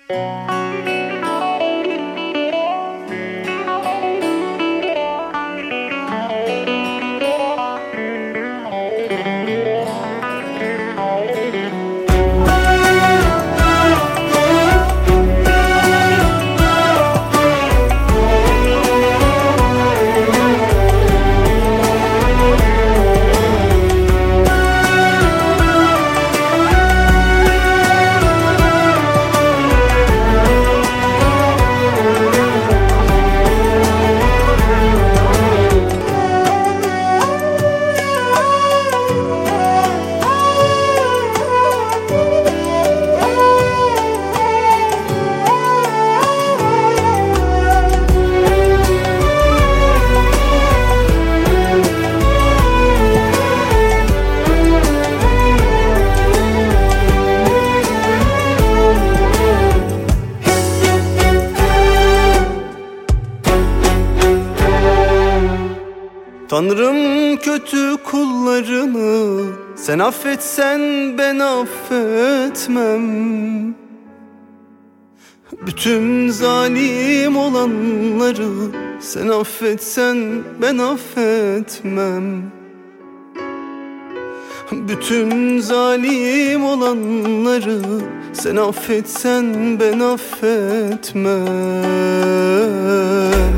Tanrım kötü kullarını sen affetsen ben affetmem. Bütün zalim olanları sen affetsen ben affetmem. Bütün zalim olanları sen affetsen ben affetmem.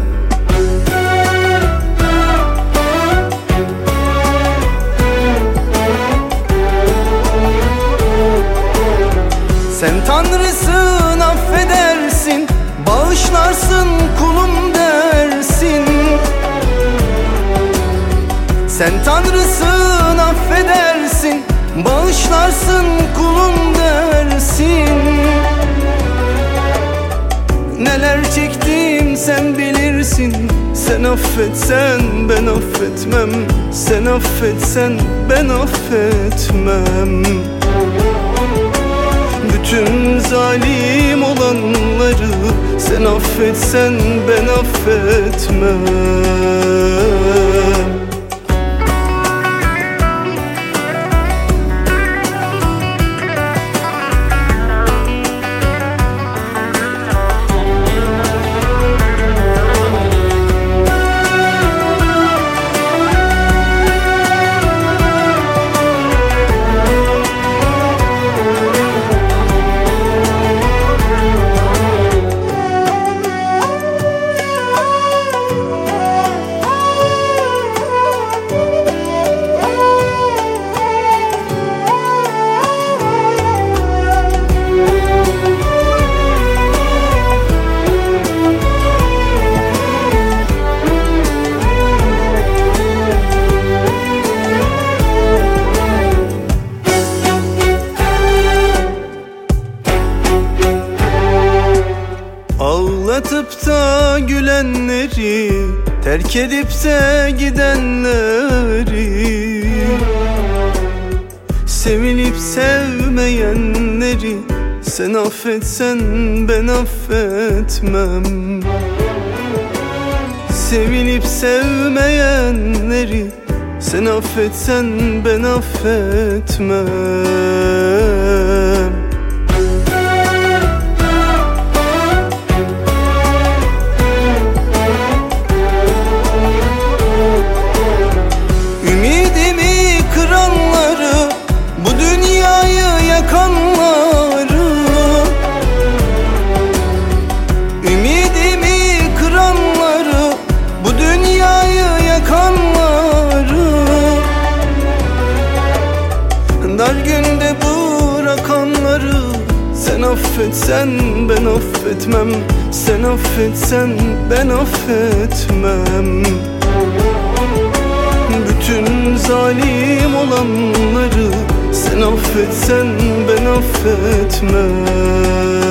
Sen Tanrısın, affedersin, bağışlarsın, kulum dersin. Sen Tanrısın, affedersin, bağışlarsın, kulum dersin. Neler çektim sen bilirsin. Sen affetsen ben affetmem. Sen affetsen ben affetmem. Bütün zalim olanları sen affetsen ben affetmem. Ağlatıp da gülenleri, terk edip de gidenleri, sevilip sevmeyenleri sen affetsen ben affetmem. Sevilip sevmeyenleri sen affetsen ben affetmem. Dar günde bırakanları sen affetsen ben affetmem. Sen affetsen ben affetmem. Bütün zalim olanları sen affetsen ben affetmem.